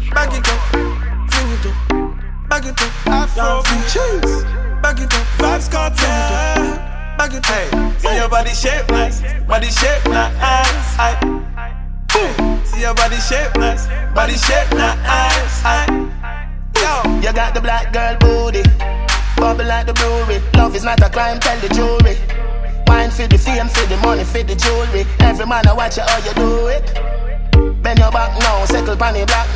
Back it up, fling it up, back it up. Afro cheese, back it up. Vybz Kartel, back it up. Hey, see your body shape nice, body shape nice. See your body shape nice, body shape nice. Yo, You got the black girl booty, bubble like the brewery. Love is not a crime, tell the jury. Wine for the fame, for the money, for the jewelry. Every man I watch you how you do it. Bend your back now, settle pan the black